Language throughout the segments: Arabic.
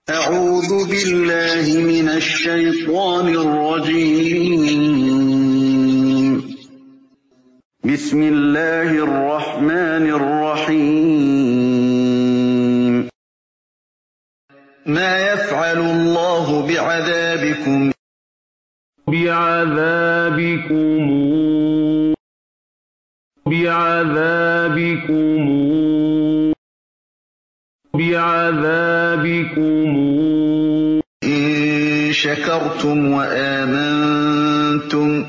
أعوذ بالله من الشيطان الرجيم. بسم الله الرحمن الرحيم. ما يفعل الله بعذابكم إن شكرتم وآمنتم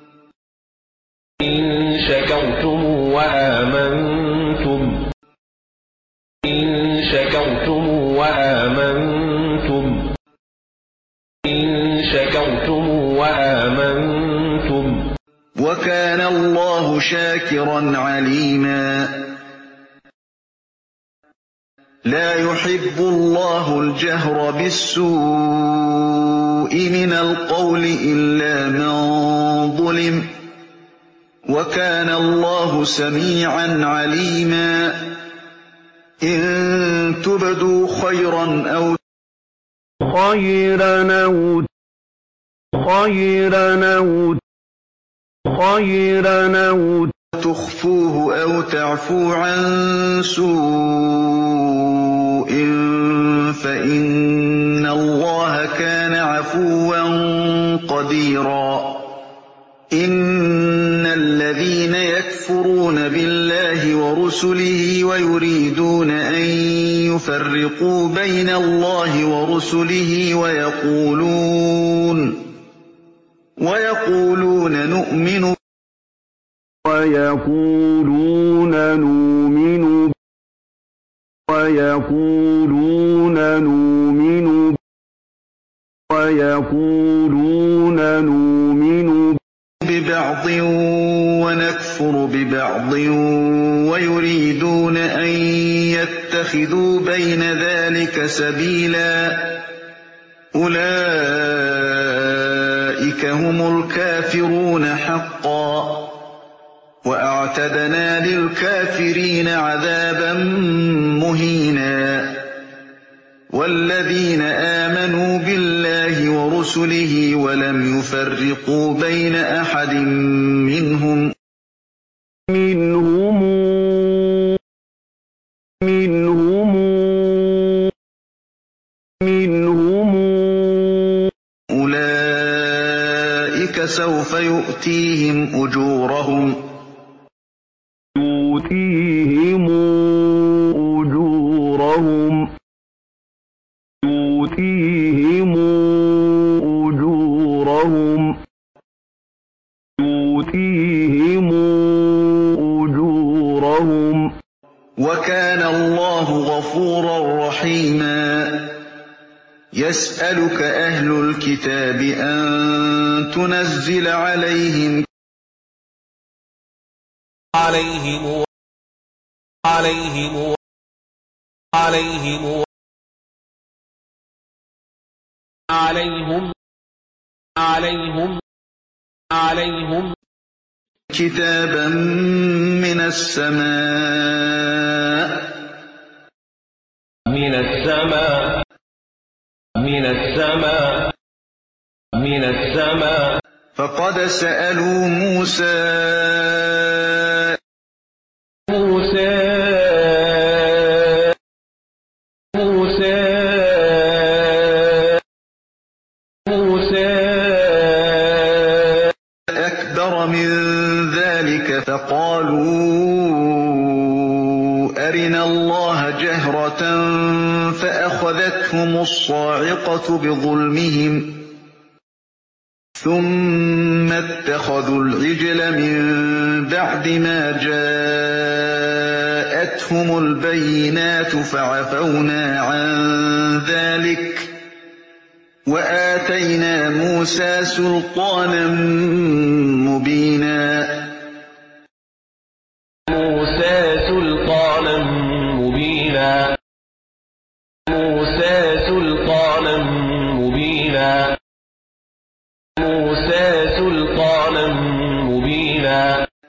وكان الله شاكرا عليما. لا يحب الله الجهر بالسوء من القول إلا من ظلم وكان الله سميعا عليما. إن تبدوا خيرا أو تخفوه أو تعفو عن سوء فإن الله كان عفوا قديرا. إن الذين يكفرون بالله ورسله ويريدون أن يفرقوا بين الله ورسله ويقولون نؤمن ببعض ونكفر ببعض ويريدون أن يتخذوا بين ذلك سبيلا. أولئك هم الكافرون حقا وأعتدنا للكافرين عذابا مهينا. والذين آمنوا بالله ورسله ولم يفرقوا بين أحد منهم أولئك سوف يؤتيهم أجورهم وكان الله غفورا رحيما. يسألك أهل الكتاب أن تنزل عليهم كتابا من السماء فقد سألوا موسى أكبر من ذلك فقالوا أرنا الله جهرة فأخذتهم الصاعقة بظلمهم ثم اتخذوا العجل من بعد ما جاءتهم البينات فعفونا عن ذلك وآتينا موسى سلطانا مبينا.